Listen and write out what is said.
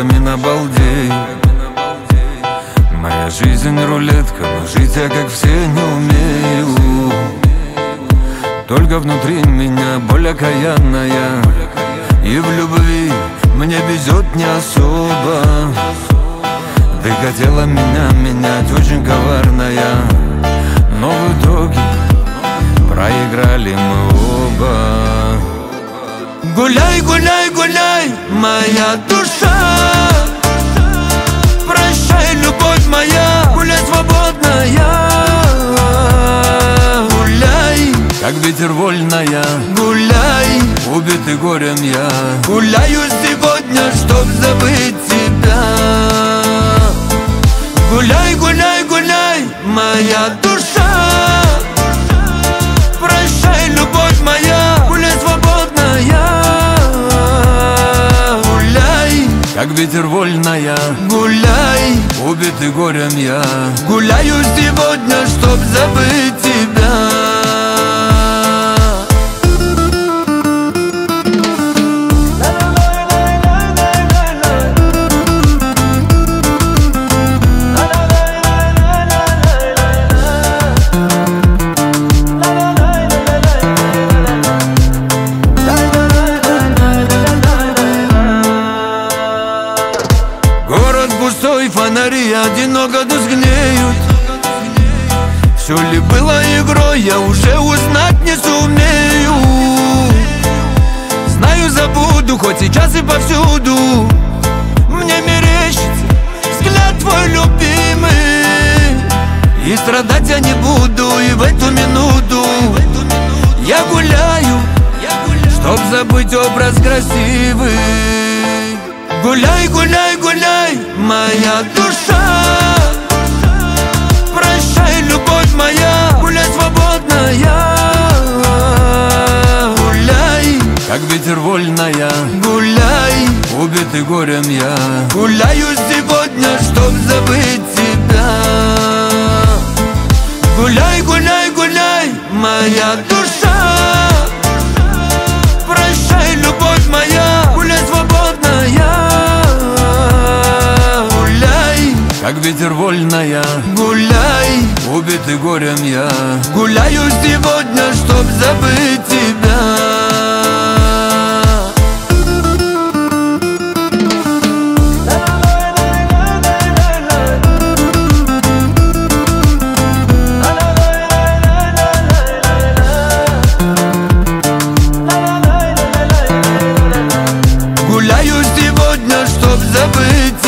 шутками на балдей. Моя жизнь рулетка, но жить я как все не умею. Только внутри меня боль окаянная, и в любви мне везет не особо. Ты хотела меня менять, очень коварная, но в итоге проиграли мы оба. Гуляй, гуляй, гуляй, моя душа, прощай, любовь моя, гуляй свободная. Гуляй, как ветер вольная, гуляй, убитый горем я. Гуляю сегодня, чтоб забыть тебя. Гуляй, гуляй, гуляй, моя душа, прощай, любовь моя, гуляй свободная. Гуляй, как ветер вольная, гуляй, убитый горем я. Гуляю сегодня, чтоб забыть тебя. Пустой, фонари одиноко тускнеют. Все ли было игрой, я уже узнать не сумею. Знаю, забуду, хоть сейчас и повсюду. Мне мерещится взгляд твой любимый, и страдать я не буду. И в эту минуту я гуляю, чтоб забыть образ красивый. Гуляй, гуляй, гуляй, моя душа, прощай, любовь моя, гуляй свободная. Гуляй, как ветер вольная, гуляй, убитый горем я. Гуляю сегодня, чтоб забыть тебя. Гуляй, гуляй, гуляй, моя душа, прощай, любовь моя, гуляй свободная. Как ветер вольная, гуляй, убитый горем я. Гуляю сегодня, чтоб забыть тебя. Гуляю сегодня, чтоб забыть